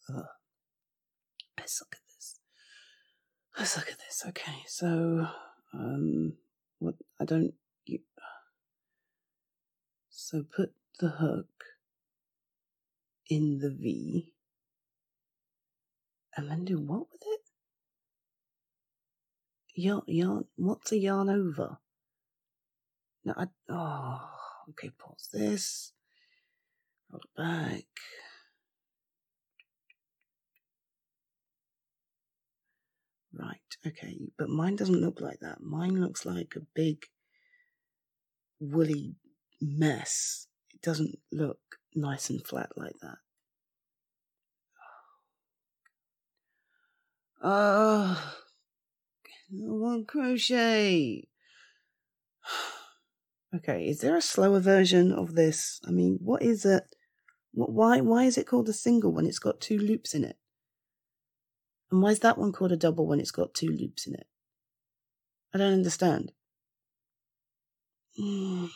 Let's look at this. Okay, so what? So put the hook in the V, and then do what with it? Yarn. What's a yarn over? No, okay. Pause this. Roll it back. Right. Okay, but mine doesn't look like that. Mine looks like a big woolly mess. It doesn't look nice and flat like that. One crochet. Okay, is there a slower version of this? I mean, what is it? Why is it called a single when it's got 2 loops in it? And why is that one called a double when it's got 2 loops in it? I don't understand. And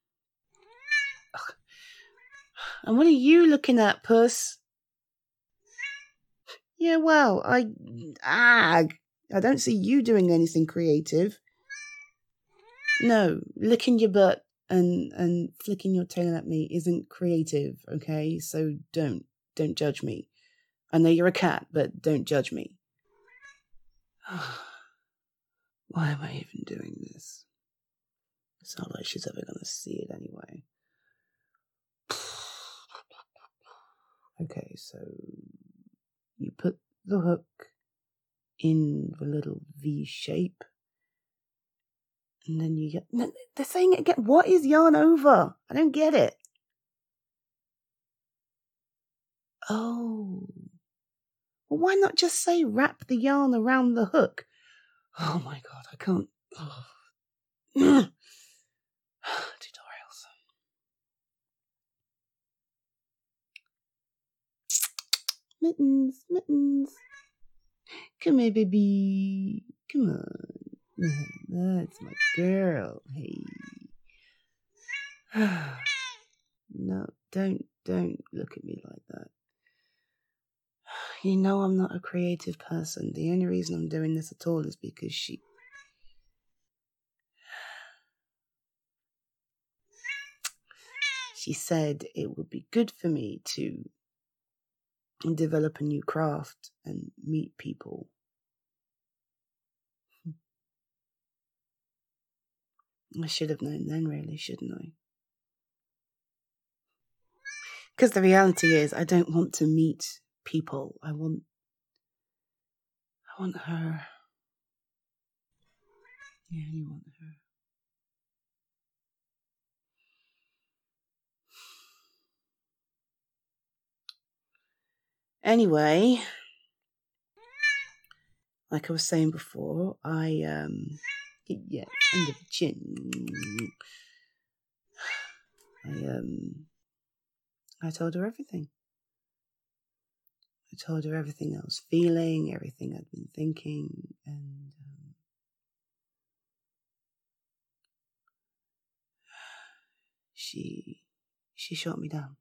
what are you looking at, Puss? Yeah, well, I don't see you doing anything creative. No, licking your butt and flicking your tail at me isn't creative, okay? So don't judge me. I know you're a cat, but don't judge me. Why am I even doing this? It's not like she's ever gonna see it anyway. Okay, so you put the hook in the little V shape, and then you get... No, they're saying it again. What is yarn over? I don't get it. Oh. Well, why not just say wrap the yarn around the hook? Oh my god, I can't... Tutorials. Mittens. Come here, baby. Come on. That's my girl. Hey. No, don't look at me like that. You know I'm not a creative person. The only reason I'm doing this at all is because she said it would be good for me to develop a new craft and meet people. I should have known then, really, shouldn't I? Because the reality is, I don't want to meet people. I want her. Yeah, you want her. Anyway, like I was saying before, under the chin. I told her everything. I told her everything I was feeling, everything I'd been thinking, and she shot me down.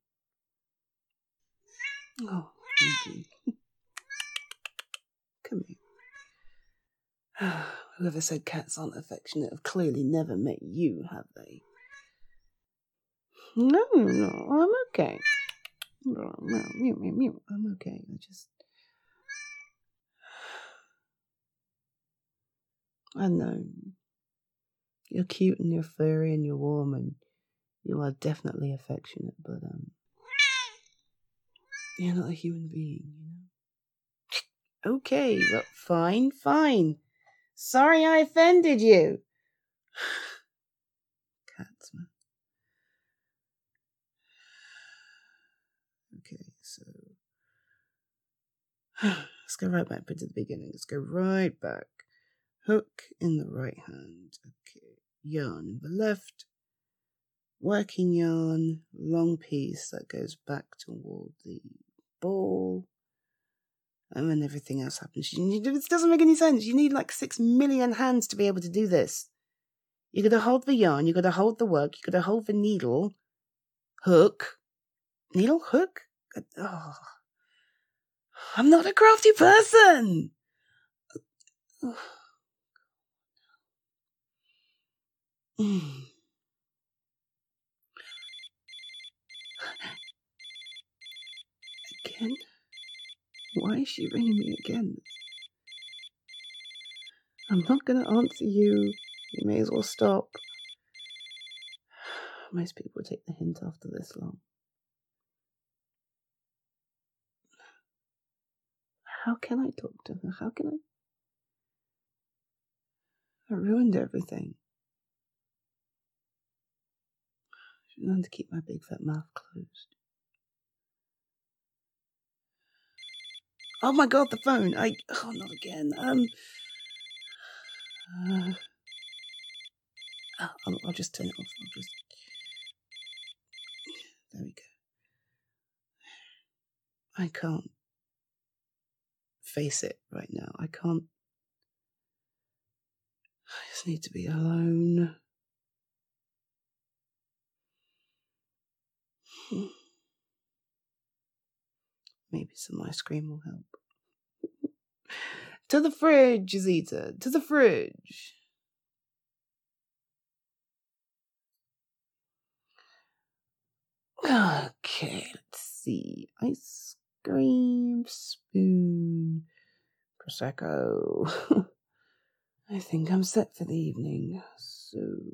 Oh, thank you. Come here. Whoever said cats aren't affectionate have clearly never met you, have they? No, I'm okay. No, I'm okay. I know. You're cute and you're furry and you're warm and you are definitely affectionate, but you're not a human being, you know? Okay, well, fine. Sorry I offended you. Cats, man. Okay, so let's go right back to the beginning. Let's go right back. Hook in the right hand. Okay, yarn in the left. Working yarn, long piece that goes back toward the ball. And then everything else happens. This doesn't make any sense. You need like 6 million hands to be able to do this. You gotta hold the yarn, you gotta hold the work, you gotta hold the needle, hook. Needle, hook? Oh. I'm not a crafty person. Again? Why is she ringing me again? I'm not going to answer you. You may as well stop. Most people take the hint after this long. How can I talk to her? How can I ruined everything. I should learn to keep my big fat mouth closed. Oh my god, the phone! Oh, not again. I'll just turn it off. There we go. I can't face it right now. I can't. I just need to be alone. Maybe some ice cream will help. To the fridge, Zita. To the fridge. Okay, let's see. Ice cream, spoon, Prosecco. I think I'm set for the evening. So,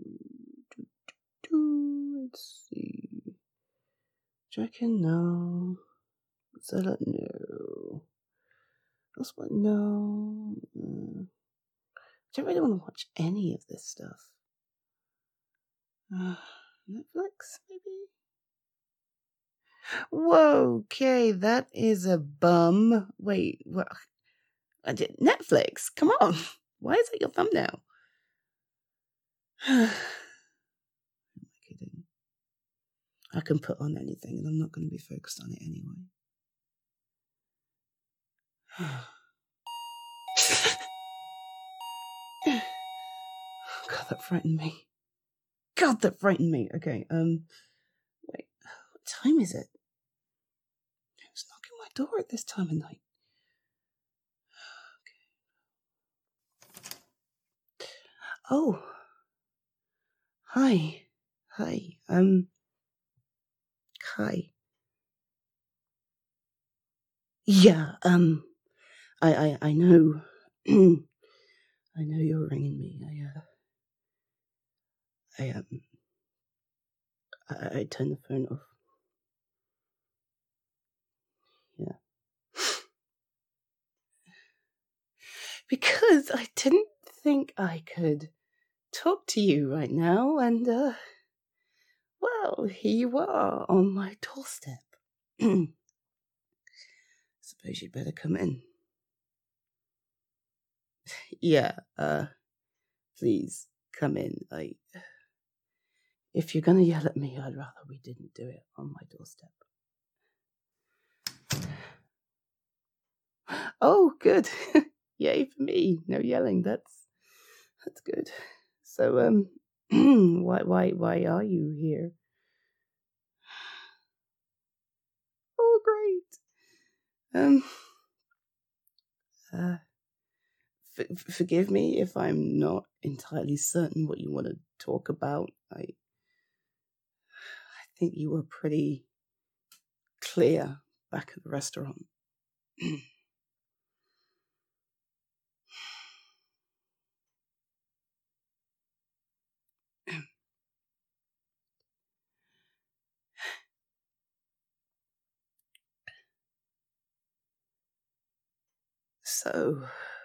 let's see. Chicken, no. Salad, no. That's what, no. I don't really want to watch any of this stuff. Netflix, maybe? Whoa, okay, that is a bum. Wait, what? Netflix? Come on. Why is that your thumbnail? Am I kidding? I can put on anything and I'm not going to be focused on it anyway. God, that frightened me. Okay, wait, what time is it? Who's knocking my door at this time of night? Okay. Oh. Hi. Hi. Yeah, I know. I know you're ringing me. I turned the phone off. Yeah. Because I didn't think I could talk to you right now, and, well, here you are on my doorstep. Suppose you'd better come in. Yeah, please, come in. If you're gonna yell at me, I'd rather we didn't do it on my doorstep. Oh, good. Yay for me. No yelling. That's good. So, why are you here? Oh, great. Forgive me if I'm not entirely certain what you want to talk about. I think you were pretty clear back at the restaurant. So,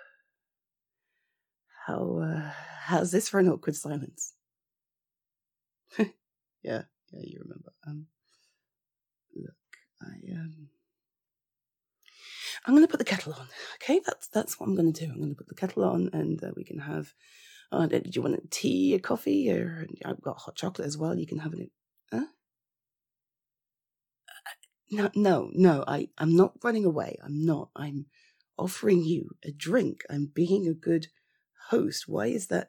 how's this for an awkward silence? Yeah, you remember. Look, I'm going to put the kettle on. Okay, that's what I'm going to do. I'm going to put the kettle on, and we can have. Do you want a tea, a coffee, or I've got hot chocolate as well. You can have it. Huh? No. I'm not running away. I'm not. I'm offering you a drink. I'm being a good host. Why is that?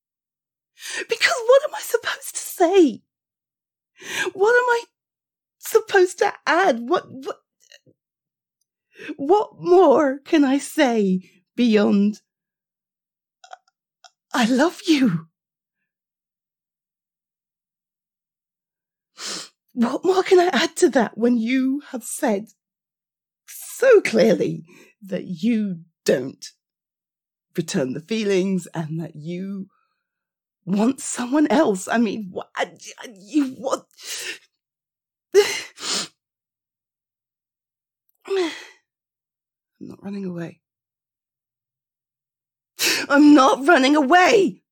Because what am I supposed to say? What am I supposed to add? What more can I say beyond, I love you? What more can I add to that when you have said so clearly that you don't return the feelings and that you want someone else? I mean, what you want? I'm not running away. I'm not running away.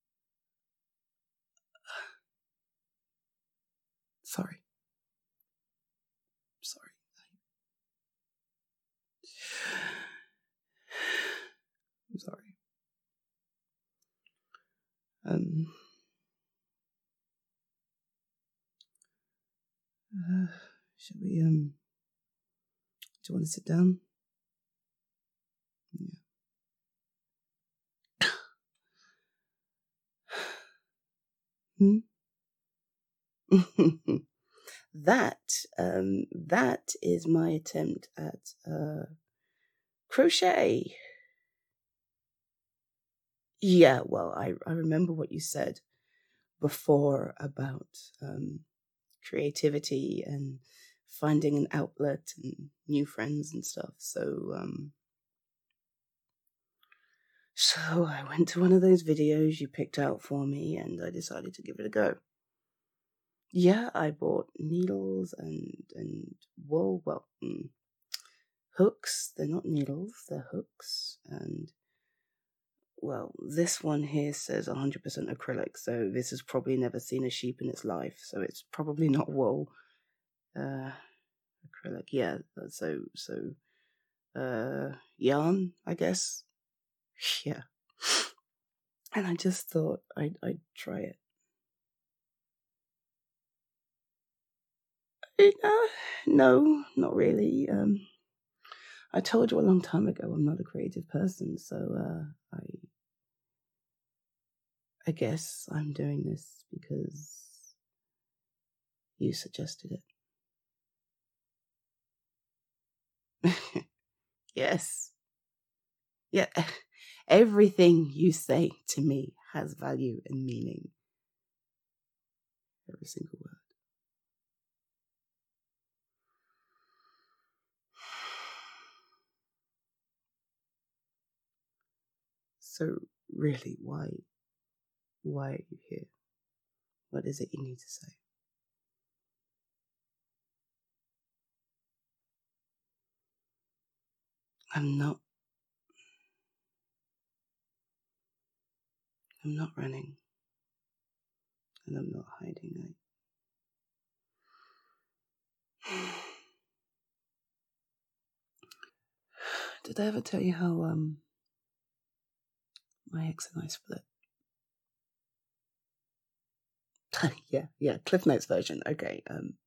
Sorry. I'm sorry. Should we, do you want to sit down? Yeah. That is my attempt at, crochet. Yeah, well, I remember what you said before about, creativity and finding an outlet and new friends and stuff. So I went to one of those videos you picked out for me and I decided to give it a go. Yeah, I bought needles and wool, hooks. They're not needles, they're hooks. And, well, this one here says 100% acrylic, so this has probably never seen a sheep in its life, so it's probably not wool. Acrylic, yeah, so yarn, I guess. Yeah. And I just thought I'd try it. No, not really. I told you a long time ago I'm not a creative person, so I guess I'm doing this because you suggested it. Yes. Yeah. Everything you say to me has value and meaning. Every single word. So really, why are you here? What is it you need to say? I'm not running. And I'm not hiding. Did I ever tell you how my ex and I split? yeah, Cliff Notes version. Okay.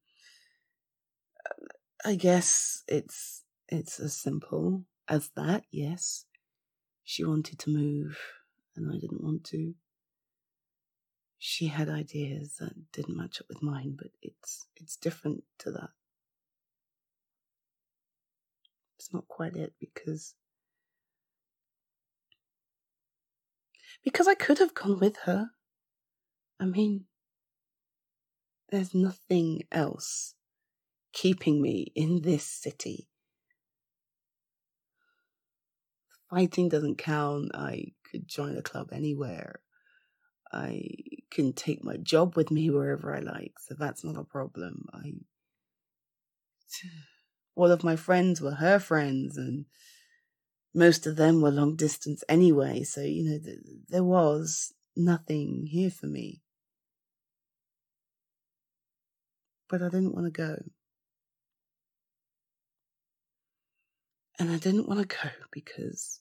I guess it's as simple as that. Yes, she wanted to move, and I didn't want to. She had ideas that didn't match up with mine, but it's different to that. It's not quite it because I could have gone with her. I mean, there's nothing else keeping me in this city. Fighting doesn't count. I could join a club anywhere. I can take my job with me wherever I like, so that's not a problem. All of my friends were her friends, and most of them were long distance anyway, so, there was nothing here for me. But I didn't want to go. And I didn't want to go because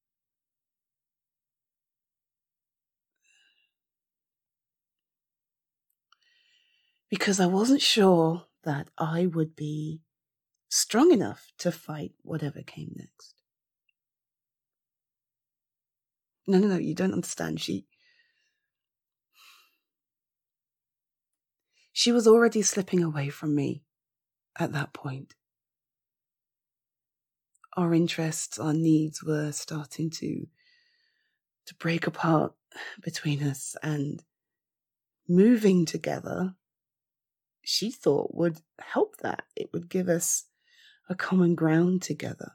I wasn't sure that I would be strong enough to fight whatever came next. No, you don't understand. She was already slipping away from me. at that point. Our interests, our needs were starting to break apart between us, and moving together, she thought, would help that. It would give us a common ground together.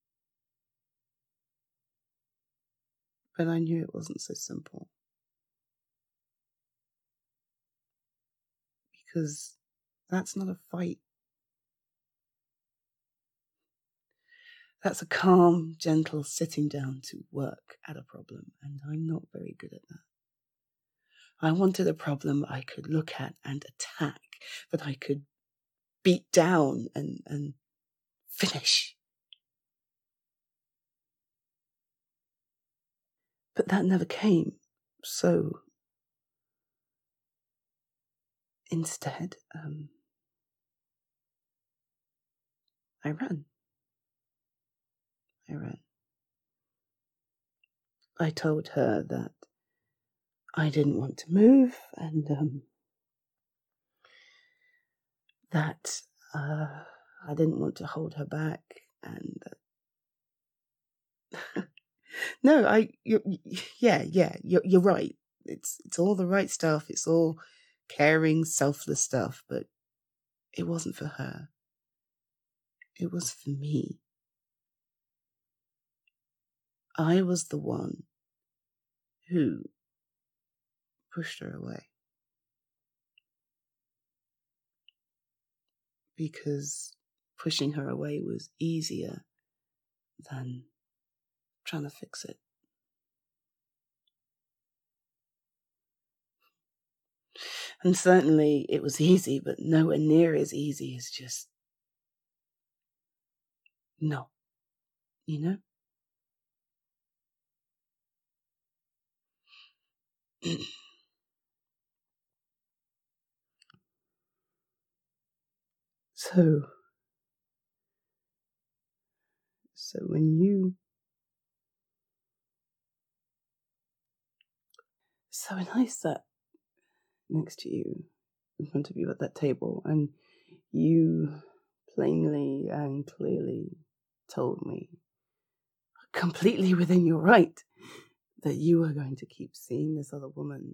But I knew it wasn't so simple. Because that's not a fight. That's a calm, gentle sitting down to work at a problem, and I'm not very good at that. I wanted a problem I could look at and attack, that I could beat down and finish. But that never came, so instead, I ran. I told her that I didn't want to move, and that I didn't want to hold her back, and no, you're right. It's all the right stuff. It's all caring, selfless stuff, but it wasn't for her. It was for me. I was the one who pushed her away. Because pushing her away was easier than trying to fix it. And certainly it was easy, but nowhere near as easy as just no, you know? So when you... So when I sat next to you, in front of you at that table, and you plainly and clearly told me, completely within your right, that you were going to keep seeing this other woman,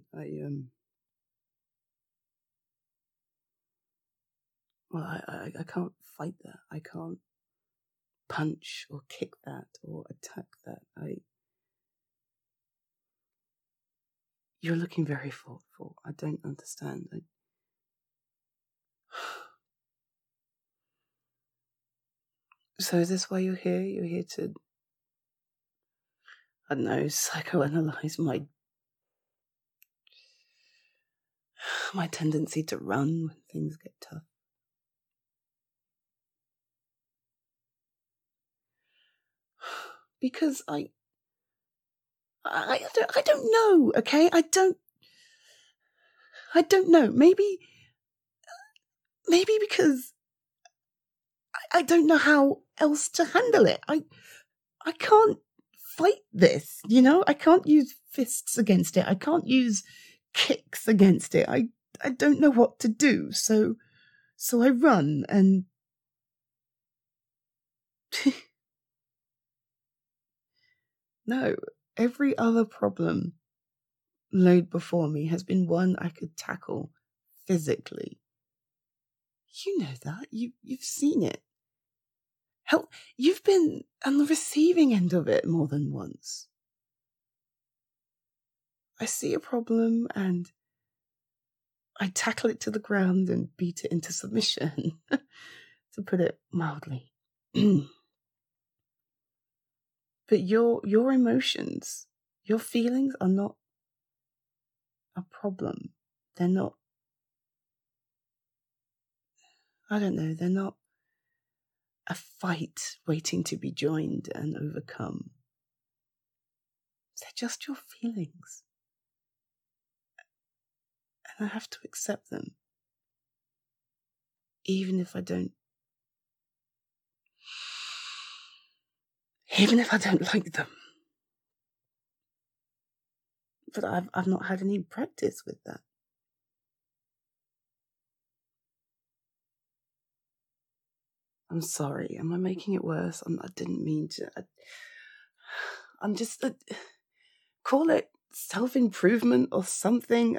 I can't fight that. I can't punch or kick that or attack that. You're looking very thoughtful. I don't understand. So is this why you're here? You're here to, I don't know, psychoanalyze my tendency to run when things get tough. Because I don't know, okay? I don't know. Maybe because I don't know how else to handle it. I can't fight this, you know? I can't use fists against it. I can't use kicks against it. I don't know what to do. So I run and no, every other problem laid before me has been one I could tackle physically. You know that. You've seen it. Hell, you've been on the receiving end of it more than once. I see a problem and I tackle it to the ground and beat it into submission, to put it mildly. But your emotions, your feelings are not a problem. They're not, I don't know, they're not a fight waiting to be joined and overcome. They're just your feelings. And I have to accept them. Even if I don't like them. But I've not had any practice with that. I'm sorry. Am I making it worse? I didn't mean to. I'm just... call it self-improvement or something.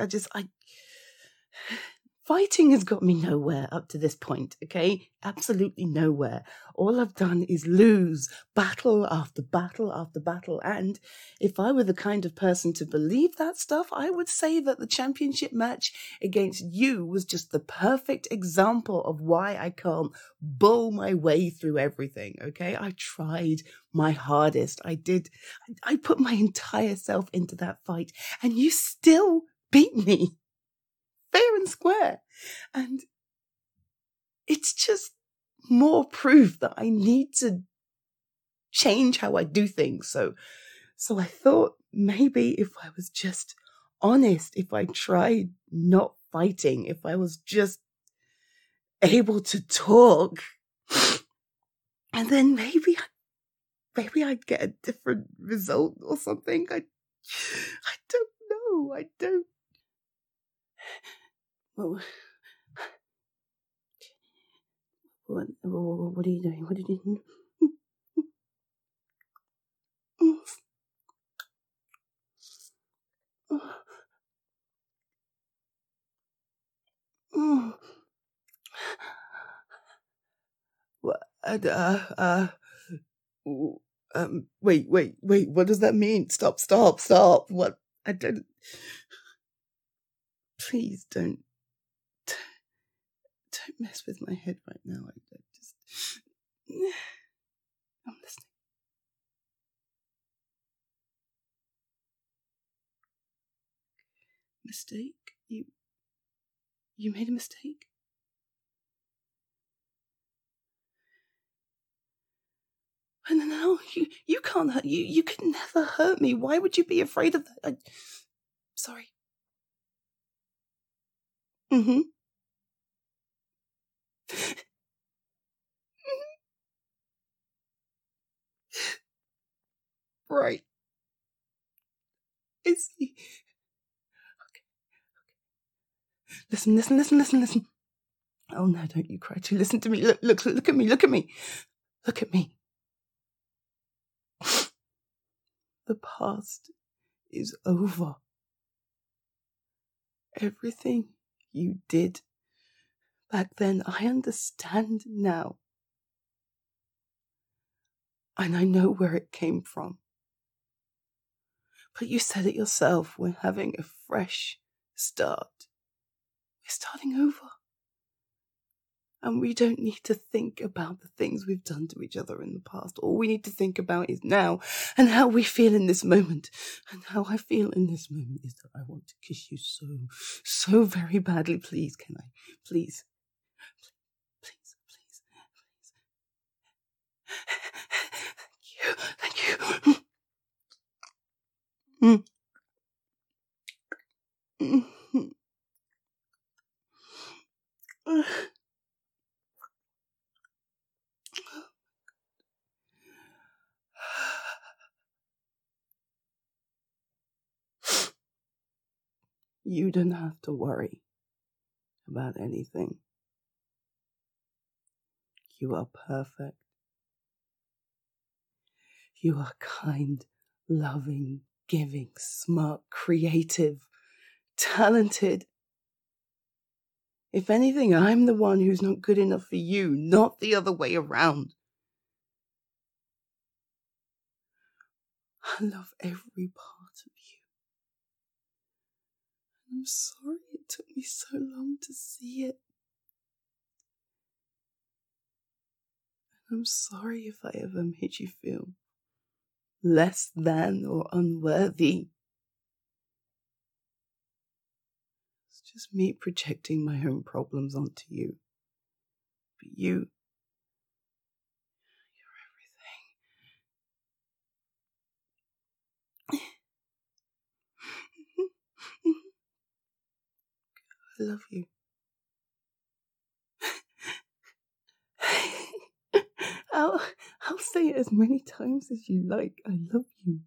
Fighting has got me nowhere up to this point, okay? Absolutely nowhere. All I've done is lose battle after battle after battle. And if I were the kind of person to believe that stuff, I would say that the championship match against you was just the perfect example of why I can't bull my way through everything, okay? I tried my hardest. I put my entire self into that fight, and you still beat me. Fair and square. And it's just more proof that I need to change how I do things. So I thought maybe if I was just honest, if I tried not fighting, if I was just able to talk, and then maybe I'd get a different result or something. I don't know. I don't. Well, what are you doing? What are you doing? What? Wait. What does that mean? Stop. What? I don't. Please don't mess with my head right now. I'm listening. Mistake? You made a mistake? No, you can't hurt you could never hurt me. Why would you be afraid of that? Sorry. Mm-hmm. Right. I see. Okay. Listen. Oh no, don't you cry too. Listen to me. Look at me. Look at me. The past is over. Everything you did back then, I understand now. And I know where it came from. But you said it yourself, we're having a fresh start. We're starting over. And we don't need to think about the things we've done to each other in the past. All we need to think about is now and how we feel in this moment. And how I feel in this moment is that I want to kiss you so very badly. Please, can I? Please. Thank you. You don't have to worry about anything. You are perfect. You are kind, loving, giving, smart, creative, talented. If anything, I'm the one who's not good enough for you, not the other way around. I love every part of you. I'm sorry it took me so long to see it. I'm sorry if I ever made you feel less than or unworthy. It's just me projecting my own problems onto you. But you're everything. I love you. I'll say it as many times as you like. I love you.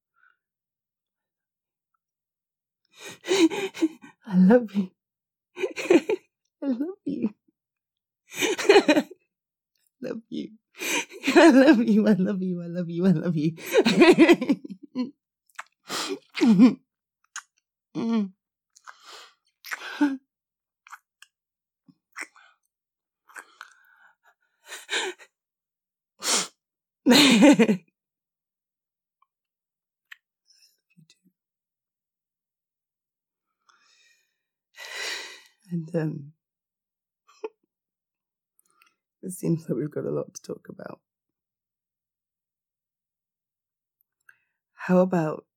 I love you. I love you. I love you. I love you. I love you. I love you. I love you. And it seems like we've got a lot to talk about. How about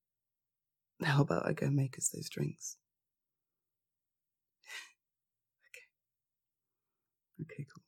I go make us those drinks? Okay, cool.